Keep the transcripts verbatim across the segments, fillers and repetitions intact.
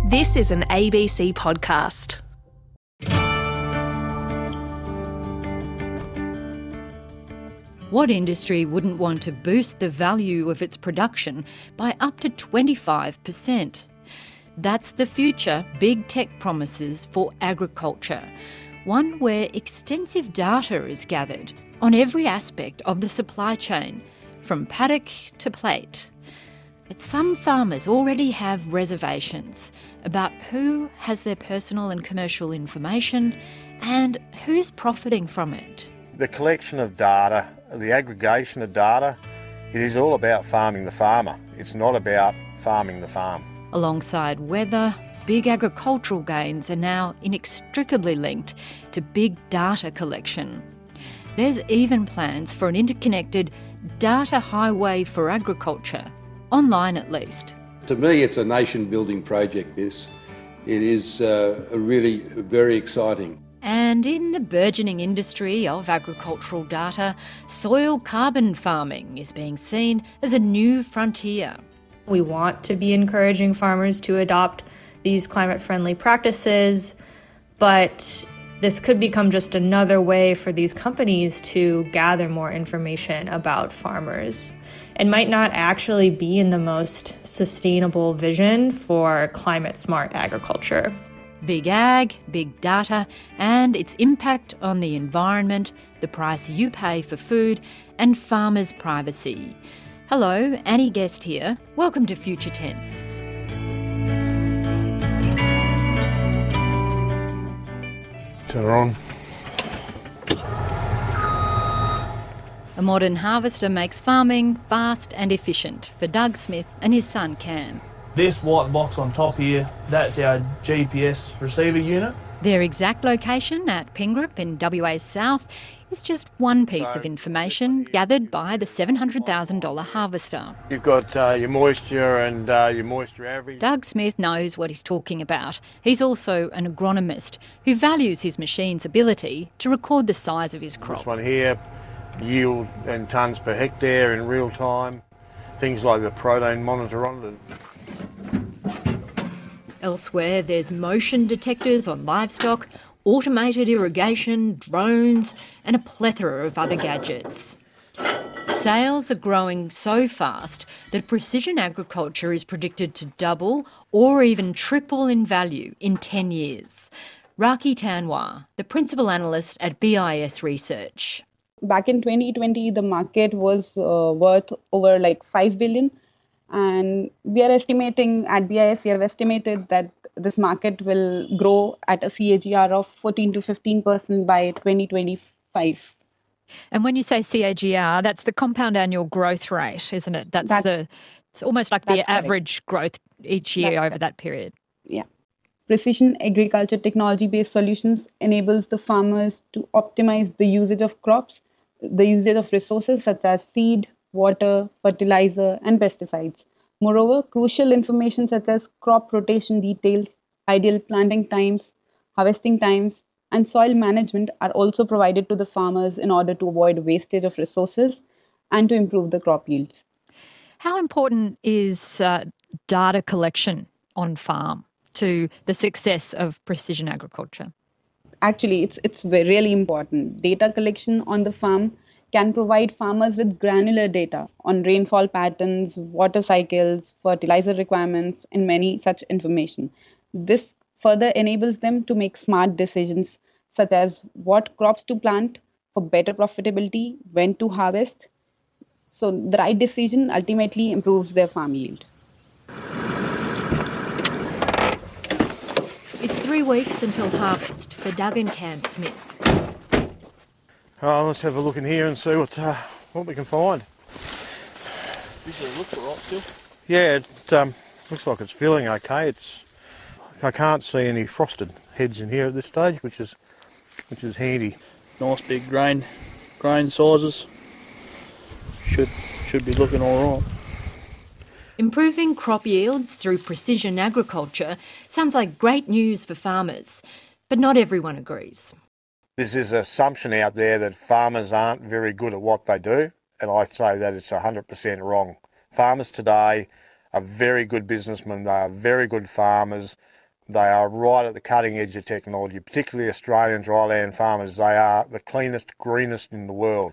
This is an A B C podcast. What industry wouldn't want to boost the value of its production by up to twenty-five percent? That's the future big tech promises for agriculture, one where extensive data is gathered on every aspect of the supply chain, from paddock to plate. But some farmers already have reservations about who has their personal and commercial information and who's profiting from it. The collection of data, the aggregation of data, it is all about farming the farmer. It's not about farming the farm. Alongside weather, big agricultural gains are now inextricably linked to big data collection. There's even plans for an interconnected data highway for agriculture, online at least. To me, it's a nation-building project, this. It is uh, really very exciting. And in the burgeoning industry of agricultural data, soil carbon farming is being seen as a new frontier. We want to be encouraging farmers to adopt these climate-friendly practices, but this could become just another way for these companies to gather more information about farmers. It might not actually be in the most sustainable vision for climate-smart agriculture. Big ag, big data, and its impact on the environment, the price you pay for food, and farmers' privacy. Hello, Annie Guest here. Welcome to Future Tense. Turn her on. A modern harvester makes farming fast and efficient for Doug Smith and his son Cam. This white box on top here, that's our G P S receiver unit. Their exact location at Pingrip in W A's south is just one piece of information gathered by the seven hundred thousand dollars harvester. You've got uh, your moisture and uh, your moisture average. Doug Smith knows what he's talking about. He's also an agronomist who values his machine's ability to record the size of his crop. This one here, yield and tonnes per hectare in real time. Things like the protein monitor on it. Elsewhere, there's motion detectors on livestock, automated irrigation, drones, and a plethora of other gadgets. Sales are growing so fast that precision agriculture is predicted to double or even triple in value in ten years. Raki Tanwar, the principal analyst at B I S Research. Back in twenty twenty, the market was uh, worth over like five billion. And we are estimating at B I S, we have estimated that this market will grow at a C A G R of fourteen to fifteen percent by twenty twenty-five. And when you say C A G R, that's the compound annual growth rate, isn't it? That's, that's the, it's almost like the average growth each year that's over correct. That period. Yeah. Precision agriculture technology-based solutions enables the farmers to optimize the usage of crops, the usage of resources such as seed, water, fertilizer, and pesticides. Moreover, crucial information such as crop rotation details, ideal planting times, harvesting times, and soil management are also provided to the farmers in order to avoid wastage of resources and to improve the crop yields. How important is uh, data collection on farm to the success of precision agriculture? Actually, it's it's really important. Data collection on the farm can provide farmers with granular data on rainfall patterns, water cycles, fertilizer requirements, and many such information. This further enables them to make smart decisions such as what crops to plant for better profitability, when to harvest. So the right decision ultimately improves their farm yield. It's three weeks until harvest for Doug and Cam Smith. Oh, let's have a look in here and see what uh, what we can find. Usually it looks all right still. Yeah, it um, looks like it's feeling okay. It's I can't see any frosted heads in here at this stage, which is which is handy. Nice big grain, grain sizes. Should should be looking all right. Improving crop yields through precision agriculture sounds like great news for farmers, but not everyone agrees. There's this assumption out there that farmers aren't very good at what they do, and I say that it's one hundred percent wrong. Farmers today are very good businessmen, they are very good farmers, They are right at the cutting edge of technology, particularly Australian dryland farmers. They are the cleanest, greenest in the world.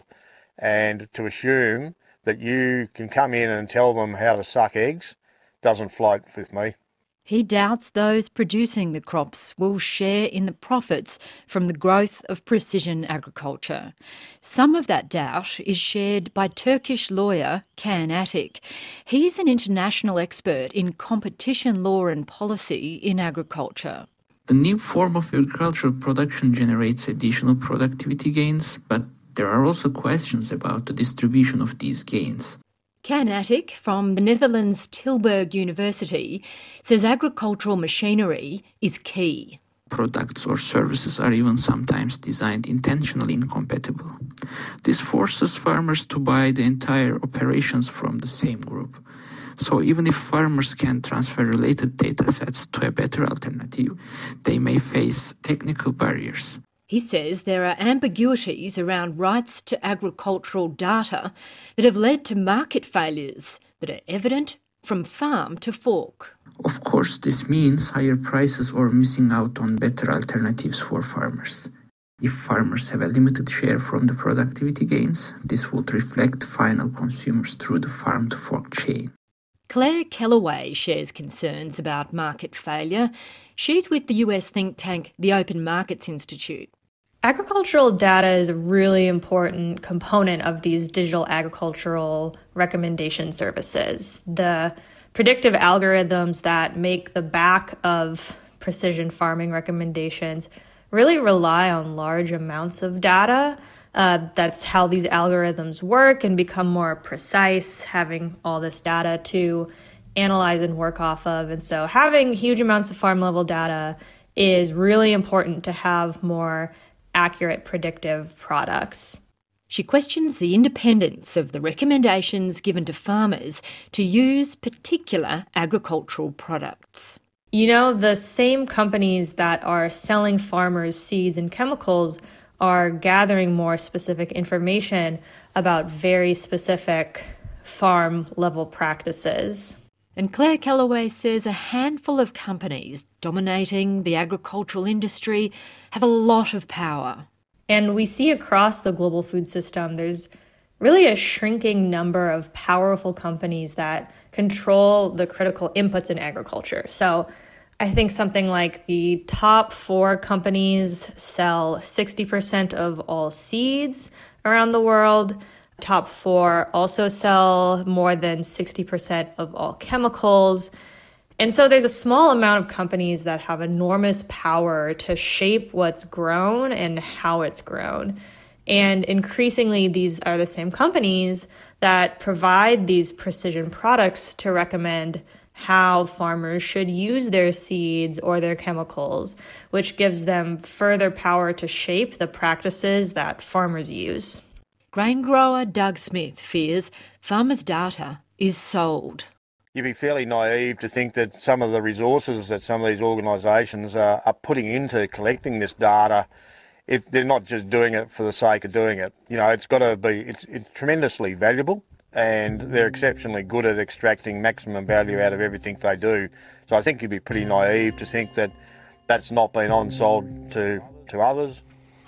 And to assume that you can come in and tell them how to suck eggs doesn't float with me. He doubts those producing the crops will share in the profits from the growth of precision agriculture. Some of that doubt is shared by Turkish lawyer Kaan Atik. He's an international expert in competition law and policy in agriculture. The new form of agricultural production generates additional productivity gains, but there are also questions about the distribution of these gains. Kaan Atik from the Netherlands Tilburg University says agricultural machinery is key. Products or services are even sometimes designed intentionally incompatible. This forces farmers to buy the entire operations from the same group. So even if farmers can transfer related data sets to a better alternative, they may face technical barriers. He says there are ambiguities around rights to agricultural data that have led to market failures that are evident from farm to fork. Of course, this means higher prices or missing out on better alternatives for farmers. If farmers have a limited share from the productivity gains, this would reflect final consumers through the farm-to-fork chain. Claire Kellaway shares concerns about market failure. She's with the U S think tank, the Open Markets Institute. Agricultural data is a really important component of these digital agricultural recommendation services. The predictive algorithms that make the back of precision farming recommendations really rely on large amounts of data. Uh, that's how these algorithms work and become more precise, having all this data to analyze and work off of. And so having huge amounts of farm-level data is really important to have more accurate predictive products. She questions the independence of the recommendations given to farmers to use particular agricultural products. You know, the same companies that are selling farmers seeds and chemicals are gathering more specific information about very specific farm-level practices. And Claire Kellaway says a handful of companies dominating the agricultural industry have a lot of power. And we see across the global food system, there's really a shrinking number of powerful companies that control the critical inputs in agriculture. So I think something like the top four companies sell sixty percent of all seeds around the world. Top four also sell more than sixty percent of all chemicals. And so there's a small amount of companies that have enormous power to shape what's grown and how it's grown. And increasingly, these are the same companies that provide these precision products to recommend how farmers should use their seeds or their chemicals, which gives them further power to shape the practices that farmers use. Grain grower Doug Smith fears farmers' data is sold. You'd be fairly naive to think that some of the resources that some of these organisations are, are putting into collecting this data, if they're not just doing it for the sake of doing it. You know, it's got to be, it's, it's tremendously valuable, and they're exceptionally good at extracting maximum value out of everything they do. So I think you'd be pretty naive to think that that's not been on-sold to, to others.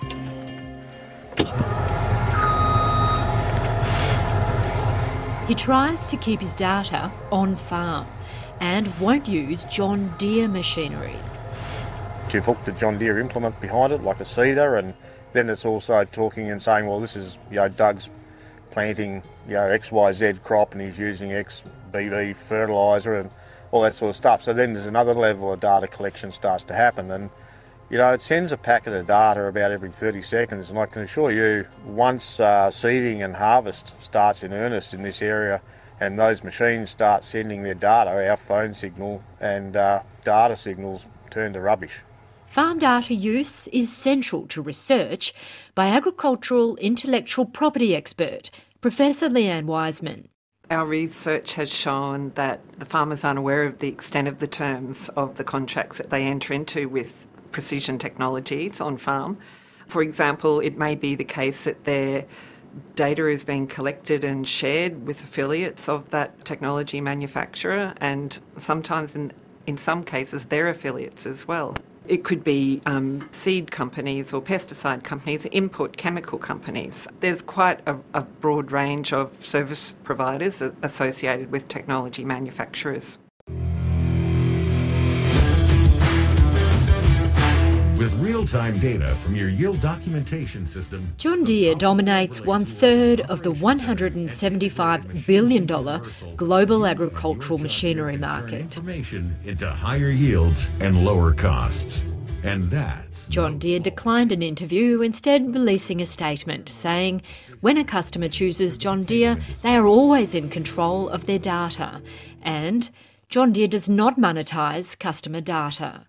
He tries to keep his data on farm and won't use John Deere machinery. You've hooked a John Deere implement behind it, like a seeder, and then it's also talking and saying, well, this is, you know, Doug's planting, you know, X Y Z crop and he's using X B B fertiliser and all that sort of stuff. So then there's another level of data collection starts to happen, and you know, it sends a packet of data about every thirty seconds, and I can assure you, once uh, seeding and harvest starts in earnest in this area and those machines start sending their data, our phone signal and uh, data signals turn to rubbish. Farm data use is central to research by agricultural intellectual property expert Professor Leanne Wiseman. Our research has shown that the farmers aren't aware of the extent of the terms of the contracts that they enter into with precision technologies on farm. For example, it may be the case that their data is being collected and shared with affiliates of that technology manufacturer, and sometimes in, in some cases their affiliates as well. It could be um, seed companies or pesticide companies, input chemical companies. There's quite a, a broad range of service providers associated with technology manufacturers. With real-time data from your yield documentation system, John Deere dominates one-third of the one hundred seventy-five billion dollars global agricultural machinery market. Information into higher yields and lower costs. And that's... John Deere declined an interview, instead releasing a statement saying when a customer chooses John Deere, they are always in control of their data. And John Deere does not monetise customer data.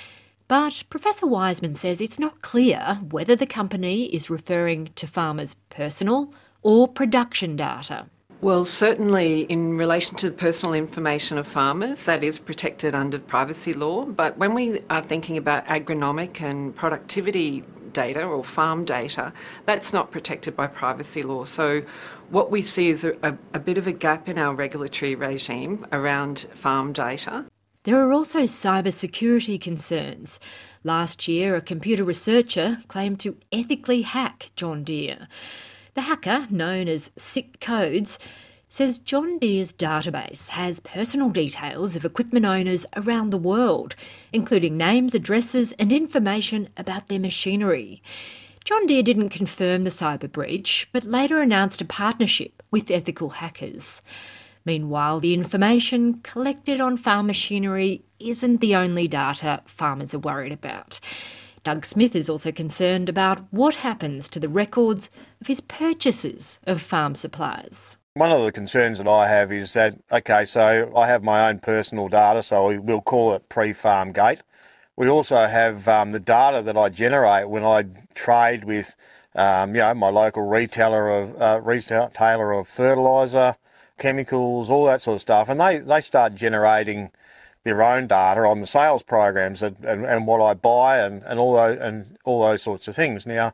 But Professor Wiseman says it's not clear whether the company is referring to farmers' personal or production data. Well, certainly in relation to the personal information of farmers, that is protected under privacy law. But when we are thinking about agronomic and productivity data or farm data, that's not protected by privacy law. So what we see is a, a, a bit of a gap in our regulatory regime around farm data. There are also cybersecurity concerns. Last year, a computer researcher claimed to ethically hack John Deere. The hacker, known as Sick Codes, says John Deere's database has personal details of equipment owners around the world, including names, addresses and information about their machinery. John Deere didn't confirm the cyber breach, but later announced a partnership with ethical hackers. Meanwhile, the information collected on farm machinery isn't the only data farmers are worried about. Doug Smith is also concerned about what happens to the records of his purchases of farm supplies. One of the concerns that I have is that, okay, so I have my own personal data, so we'll call it pre-farm gate. We also have um, the data that I generate when I trade with, um, you know, my local retailer of uh, retailer of fertiliser, chemicals, all that sort of stuff, and they, they start generating their own data on the sales programs and, and, and what I buy and, and all those and all those sorts of things. Now,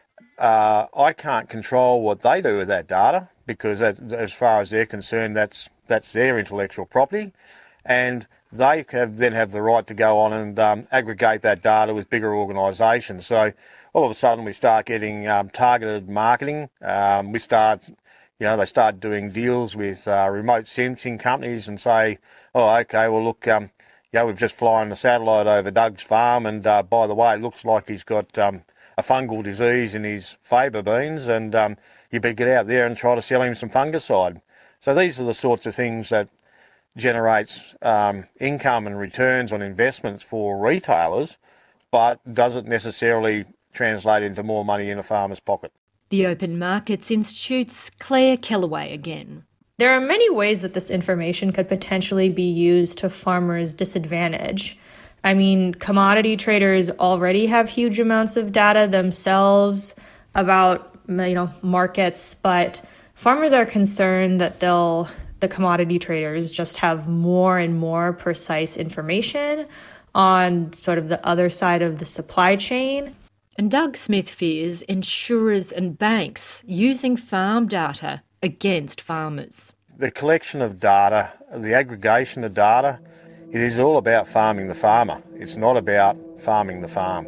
uh, I can't control what they do with that data because that, as far as they're concerned, that's that's their intellectual property, and they have, then have the right to go on and um, aggregate that data with bigger organisations. So all of a sudden we start getting um, targeted marketing. Um, we start You know, they start doing deals with uh, remote sensing companies and say, oh, okay, well, look, um, yeah, we've just flown a satellite over Doug's farm and, uh, by the way, it looks like he's got um, a fungal disease in his faba beans and um, you better get out there and try to sell him some fungicide. So these are the sorts of things that generates um, income and returns on investments for retailers, but doesn't necessarily translate into more money in a farmer's pocket. The Open Markets Institute's Claire Kellaway again. There are many ways that this information could potentially be used to farmers' disadvantage. I mean, commodity traders already have huge amounts of data themselves about, you know, markets, but farmers are concerned that they'll the commodity traders just have more and more precise information on sort of the other side of the supply chain. And Doug Smith fears insurers and banks using farm data against farmers. The collection of data, the aggregation of data, it is all about farming the farmer. It's not about farming the farm.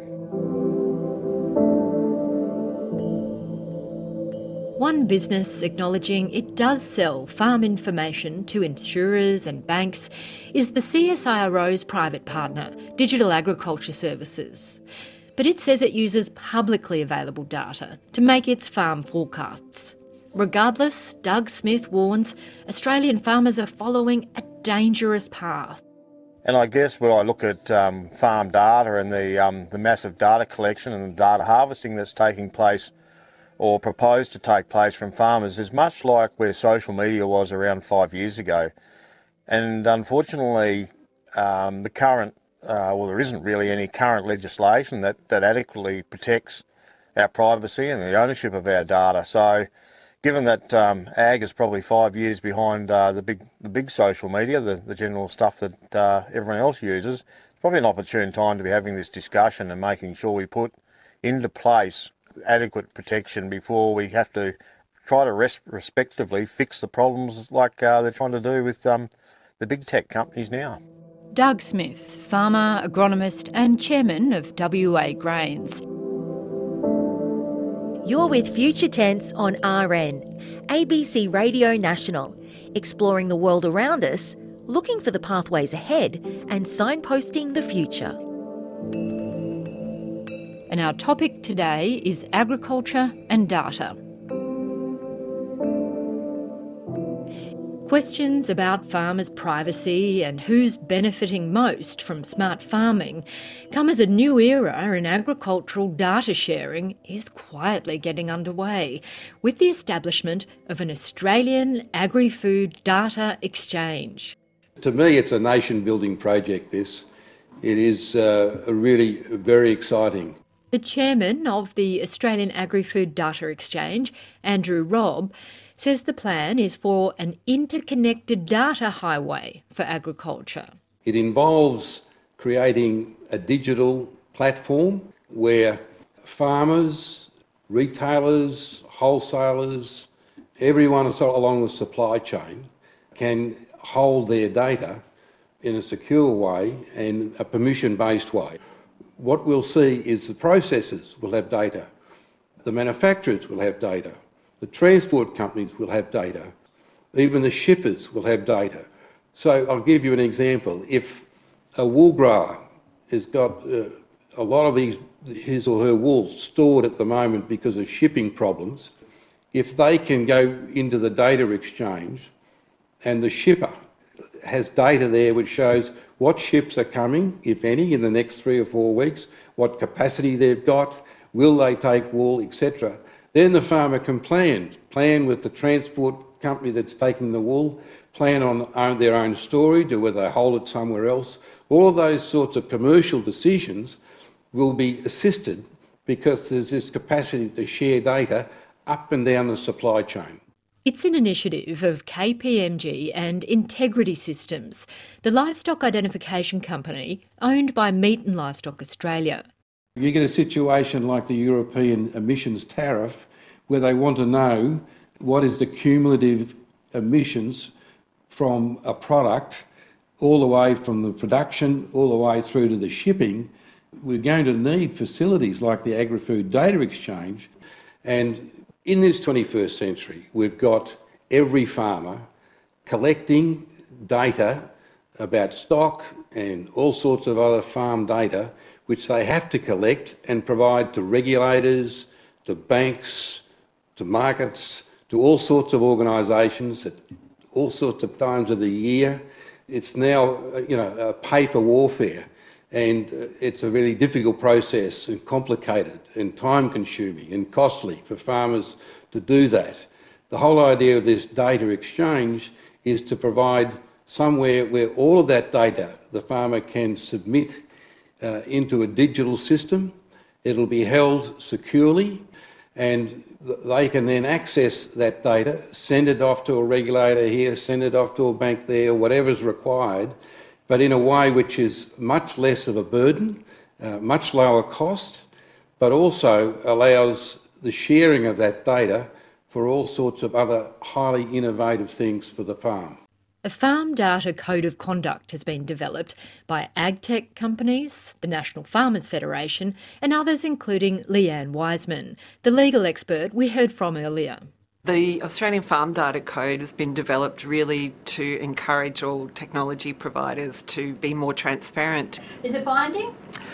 One business acknowledging it does sell farm information to insurers and banks is the C S I R O's private partner, Digital Agriculture Services. But it says it uses publicly available data to make its farm forecasts. Regardless, Doug Smith warns Australian farmers are following a dangerous path. And I guess when I look at um, farm data and the um, the massive data collection and the data harvesting that's taking place or proposed to take place from farmers is much like where social media was around five years ago. And unfortunately, um, the current Uh, well, there isn't really any current legislation that, that adequately protects our privacy and the ownership of our data. So given that um, ag is probably five years behind uh, the big the big social media, the, the general stuff that uh, everyone else uses, it's probably an opportune time to be having this discussion and making sure we put into place adequate protection before we have to try to res- respectively fix the problems like uh, they're trying to do with um, the big tech companies now. Doug Smith, farmer, agronomist and chairman of W A Grains. You're with Future Tense on R N, A B C Radio National, exploring the world around us, looking for the pathways ahead and signposting the future. And our topic today is agriculture and data. Questions about farmers' privacy and who's benefiting most from smart farming come as a new era in agricultural data sharing is quietly getting underway with the establishment of an Australian Agri-Food Data Exchange. To me, it's a nation-building project, this. It is uh, really very exciting. The chairman of the Australian Agri-Food Data Exchange, Andrew Robb, says the plan is for an interconnected data highway for agriculture. It involves creating a digital platform where farmers, retailers, wholesalers, everyone along the supply chain can hold their data in a secure way and a permission-based way. What we'll see is the processors will have data, the manufacturers will have data, the transport companies will have data, even the shippers will have data. So I'll give you an example. If a wool grower has got uh, a lot of his, his or her wool stored at the moment because of shipping problems, if they can go into the data exchange and the shipper has data there which shows what ships are coming, if any, in the next three or four weeks, what capacity they've got, will they take wool, et cetera, then the farmer can plan, plan with the transport company that's taking the wool, plan on their own storage or whether they hold it somewhere else. All of those sorts of commercial decisions will be assisted because there's this capacity to share data up and down the supply chain. It's an initiative of K P M G and Integrity Systems, the livestock identification company owned by Meat and Livestock Australia. You get a situation like the European emissions tariff where they want to know what is the cumulative emissions from a product all the way from the production, all the way through to the shipping. We're going to need facilities like the Agri-Food Data Exchange. And in this twenty-first century, we've got every farmer collecting data about stock and all sorts of other farm data which they have to collect and provide to regulators, to banks, to markets, to all sorts of organisations at all sorts of times of the year. It's now, you know, a paper warfare, and it's a really difficult process and complicated and time-consuming and costly for farmers to do that. The whole idea of this data exchange is to provide somewhere where all of that data the farmer can submit Uh, into a digital system. It'll be held securely and th- they can then access that data, send it off to a regulator here, send it off to a bank there, whatever's required, but in a way which is much less of a burden, uh, much lower cost, but also allows the sharing of that data for all sorts of other highly innovative things for the farm. A farm data code of conduct has been developed by agtech companies, the National Farmers Federation and others including Leanne Wiseman, the legal expert we heard from earlier. The Australian Farm Data Code has been developed really to encourage all technology providers to be more transparent. Is it binding?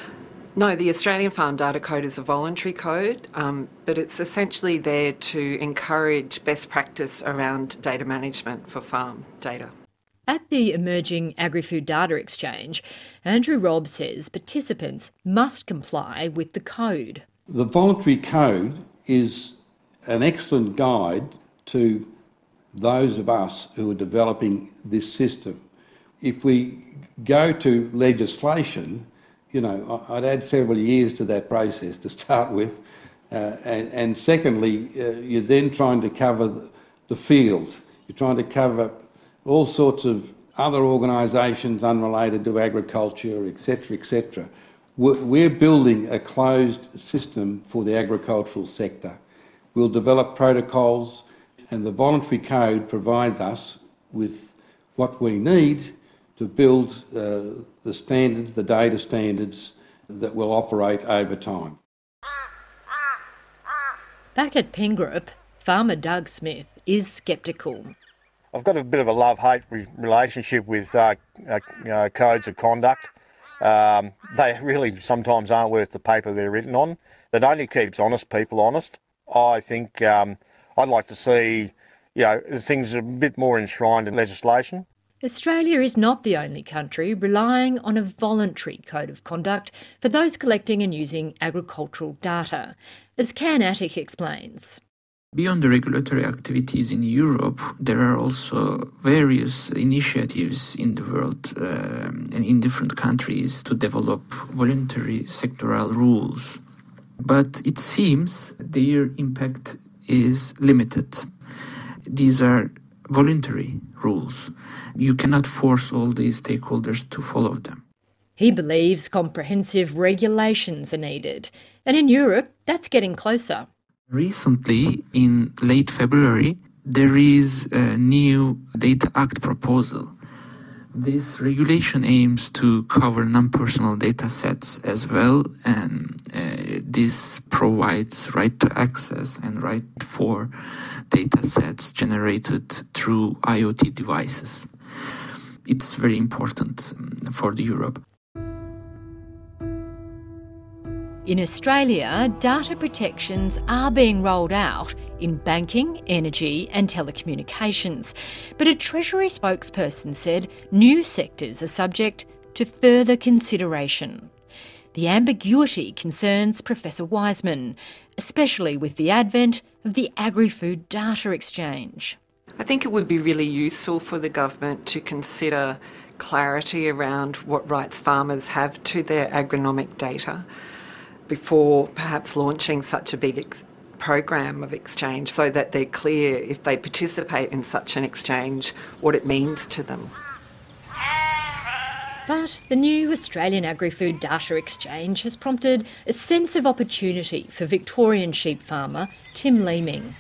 No, the Australian Farm Data Code is a voluntary code, um, but it's essentially there to encourage best practice around data management for farm data. At the emerging Agri-Food Data Exchange, Andrew Robb says participants must comply with the code. The voluntary code is an excellent guide to those of us who are developing this system. If we go to legislation, you know, I'd add several years to that process to start with. Uh, and, and secondly, uh, you're then trying to cover the field. You're trying to cover all sorts of other organisations unrelated to agriculture, et cetera, et cetera. We're, we're building a closed system for the agricultural sector. We'll develop protocols, and the voluntary code provides us with what we need to build uh, the standards, the data standards that will operate over time. Back at Pengrip, farmer Doug Smith is sceptical. I've got a bit of a love-hate re- relationship with uh, uh, you know, codes of conduct. Um, they really sometimes aren't worth the paper they're written on. That only keeps honest people honest. I think um, I'd like to see, you know, things a bit more enshrined in legislation. Australia is not the only country relying on a voluntary code of conduct for those collecting and using agricultural data, as Ken Attic explains. Beyond the regulatory activities in Europe, there are also various initiatives in the world uh, and in different countries to develop voluntary sectoral rules. But it seems their impact is limited. These are voluntary rules. You cannot force all these stakeholders to follow them. He believes comprehensive regulations are needed, and in Europe, that's getting closer. Recently, in late February, there is a new Data Act proposal. This regulation aims to cover non-personal data sets as well, and uh, this provides right to access and right for data sets generated through IoT devices. It's very important for the Europe. In Australia, data protections are being rolled out in banking, energy and telecommunications. But a Treasury spokesperson said new sectors are subject to further consideration. The ambiguity concerns Professor Wiseman, especially with the advent of the Agri-Food Data Exchange. I think it would be really useful for the government to consider clarity around what rights farmers have to their agronomic data before perhaps launching such a big ex- program of exchange, so that they're clear, if they participate in such an exchange, what it means to them. But the new Australian Agri-Food Data Exchange has prompted a sense of opportunity for Victorian sheep farmer Tim Leeming.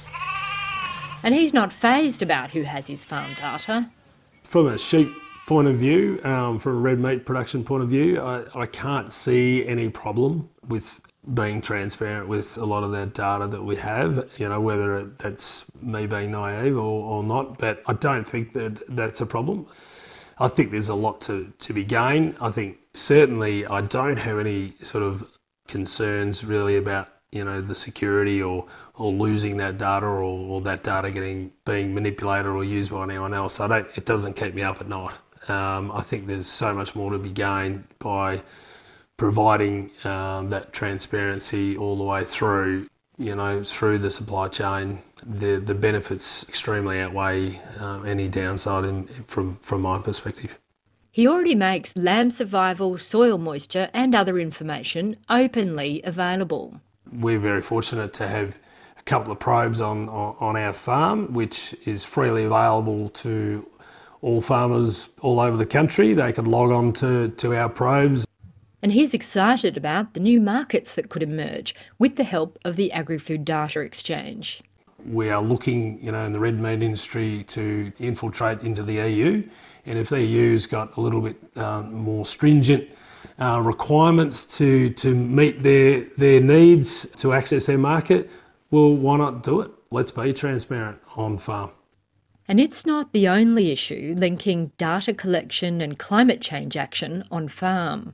And he's not fazed about who has his farm data. From a sheep point of view, um, from a red meat production point of view, I, I can't see any problem with being transparent with a lot of that data that we have, you know, whether it, that's me being naive or, or not, but I don't think that that's a problem. I think there's a lot to, to be gained. I think certainly I don't have any sort of concerns really about, you know, the security or, or losing that data or, or that data getting being manipulated or used by anyone else. I don't, it doesn't keep me up at night. Um, I think there's so much more to be gained by providing um, that transparency all the way through, you know, through the supply chain. The the benefits extremely outweigh um, any downside in, from from my perspective. He already makes lamb survival, soil moisture and other information openly available. We're very fortunate to have a couple of probes on, on, on our farm, which is freely available to all farmers all over the country. They can log on to, to our probes. And he's excited about the new markets that could emerge with the help of the Agri-Food Data Exchange. We are looking, you know, in the red meat industry to infiltrate into the E U, and if the E U's got a little bit um, more stringent uh, requirements to, to meet their, their needs to access their market, well, why not do it? Let's be transparent on farm. And it's not the only issue linking data collection and climate change action on farm.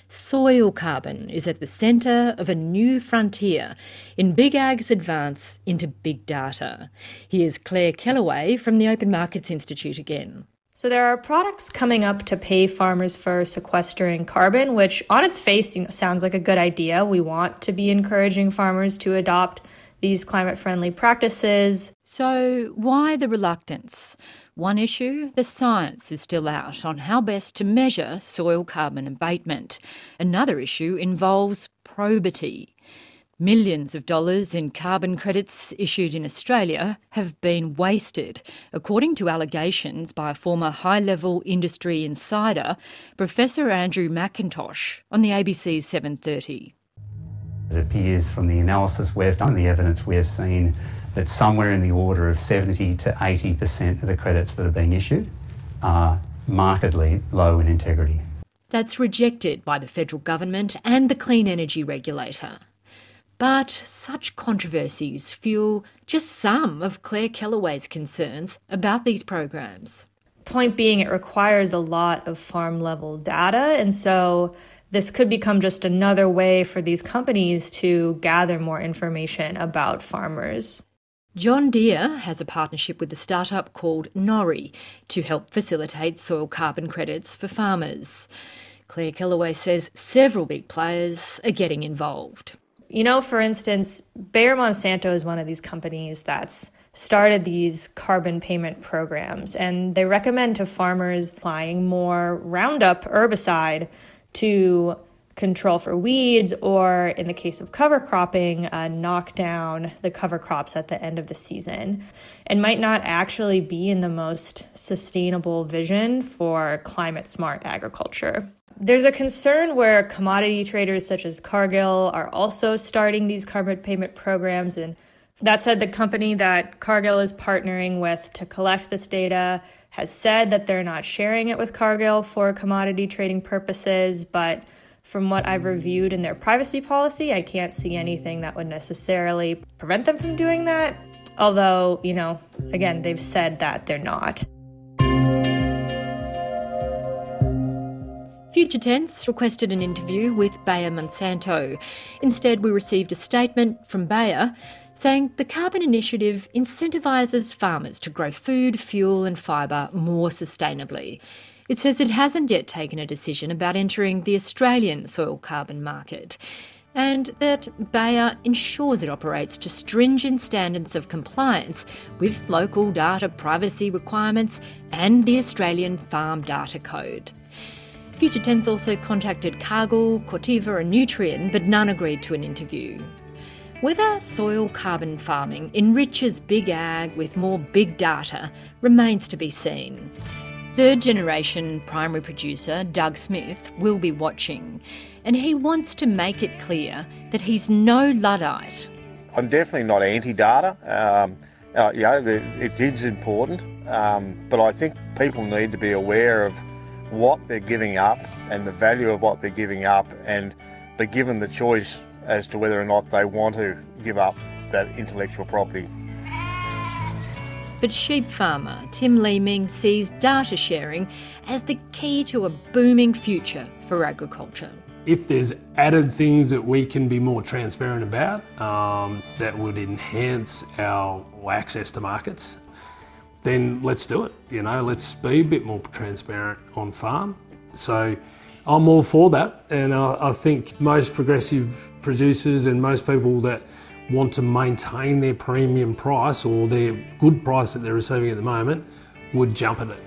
Soil carbon is at the centre of a new frontier in Big Ag's advance into big data. Here's Claire Kellaway from the Open Markets Institute again. So there are products coming up to pay farmers for sequestering carbon, which on its face, you know, sounds like a good idea. We want to be encouraging farmers to adopt these climate-friendly practices. So why the reluctance? One issue, the science is still out on how best to measure soil carbon abatement. Another issue involves probity. Millions of dollars in carbon credits issued in Australia have been wasted, according to allegations by a former high-level industry insider, Professor Andrew McIntosh, on the A B C's seven thirty. It appears from the analysis we've done, the evidence we've seen, that somewhere in the order of seventy to eighty percent of the credits that are being issued are markedly low in integrity. That's rejected by the federal government and the Clean Energy Regulator. But such controversies fuel just some of Claire Kellaway's concerns about these programs. Point being, it requires a lot of farm-level data, and so this could become just another way for these companies to gather more information about farmers. John Deere has a partnership with a startup called Nori to help facilitate soil carbon credits for farmers. Claire Kellaway says several big players are getting involved. You know, for instance, Bayer Monsanto is one of these companies that's started these carbon payment programs, and they recommend to farmers applying more Roundup herbicide to control for weeds, or in the case of cover cropping, uh, knock down the cover crops at the end of the season. It might not actually be in the most sustainable vision for climate-smart agriculture. There's a concern where commodity traders such as Cargill are also starting these carbon payment programs. And that said, the company that Cargill is partnering with to collect this data has said that they're not sharing it with Cargill for commodity trading purposes. But from what I've reviewed in their privacy policy, I can't see anything that would necessarily prevent them from doing that. Although, you know, again, they've said that they're not. Future Tense requested an interview with Bayer Monsanto. Instead, we received a statement from Bayer saying the Carbon Initiative incentivises farmers to grow food, fuel and fibre more sustainably. It says it hasn't yet taken a decision about entering the Australian soil carbon market, and that Bayer ensures it operates to stringent standards of compliance with local data privacy requirements and the Australian Farm Data Code. Future Tense also contacted Cargill, Corteva and Nutrien, but none agreed to an interview. Whether soil carbon farming enriches big ag with more big data remains to be seen. Third-generation primary producer Doug Smith will be watching, and he wants to make it clear that he's no Luddite. I'm definitely not anti-data. Um, uh, you know, the, it is important, um, but I think people need to be aware of what they're giving up and the value of what they're giving up, and be given the choice as to whether or not they want to give up that intellectual property. But sheep farmer Tim Leeming sees data sharing as the key to a booming future for agriculture. If there's added things that we can be more transparent about, um, that would enhance our access to markets, then let's do it. You know, let's be a bit more transparent on farm. So I'm all for that, and I, I think most progressive producers and most people that want to maintain their premium price or their good price that they're receiving at the moment would jump at it.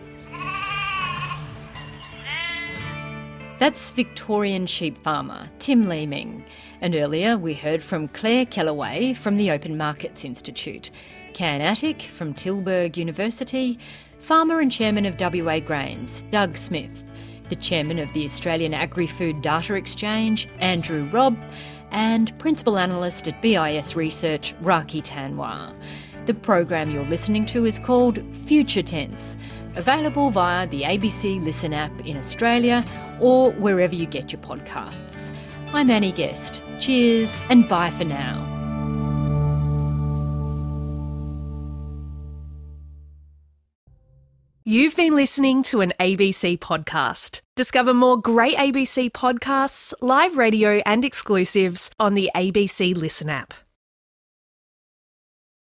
That's Victorian sheep farmer Tim Leeming. And earlier we heard from Claire Kellaway from the Open Markets Institute, Can Attic from Tilburg University, farmer and chairman of W A Grains, Doug Smith, the chairman of the Australian Agri-Food Data Exchange, Andrew Robb, and principal analyst at B I S Research, Raki Tanwar. The program you're listening to is called Future Tense, available via the A B C Listen app in Australia or wherever you get your podcasts. I'm Annie Guest. Cheers and bye for now. You've been listening to an A B C podcast. Discover more great A B C podcasts, live radio and exclusives on the A B C Listen app.